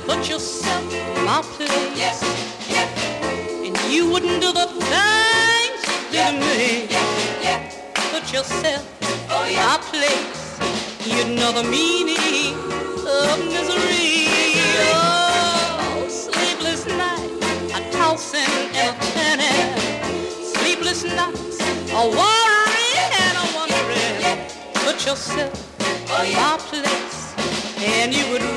put yourself in my place. Yes, yes. And you wouldn't do the things you did to me. Put yourself in my place. You'd know the meaning of misery. Oh, sleepless night, a tossing and a turning. Sleepless nights, a worrying and a wondering. Put yourself in my place, and you would